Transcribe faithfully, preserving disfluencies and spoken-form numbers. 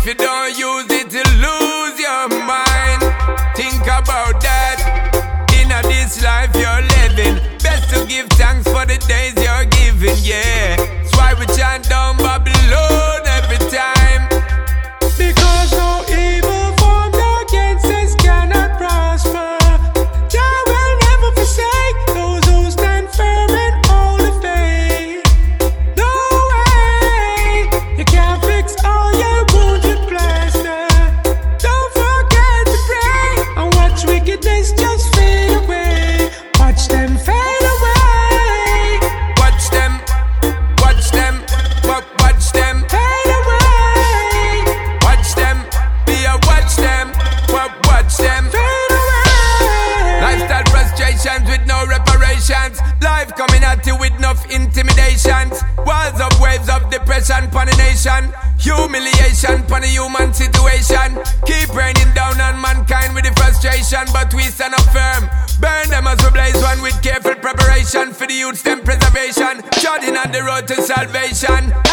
you don't use it, you lose your mind. Think about that. In this life you're living, best to give thanks for the days you're giving, yeah. That's why we chant down Babylon every time. Because no evil formed against us cannot prosper. Jah will never forsake those who stand firm and hold the faith. No way, you can't fix all your wounds with plaster. Don't forget to pray and watch wickedness just fade away. Watch them fade away. Watch them, watch them, wa- watch them Fade away. watch them, be a watch them, wa- watch them. Fade away. Lifestyle frustrations with no reparations. Life coming at you with enough intimidations. Walls of waves of depression pon the nation. Humiliation pon the human situation. Keep raining down on mankind with the frustration, but we stand up firm. Burn them as we blaze one with careful preparation for the youth's them preservation. Treading on the road to salvation.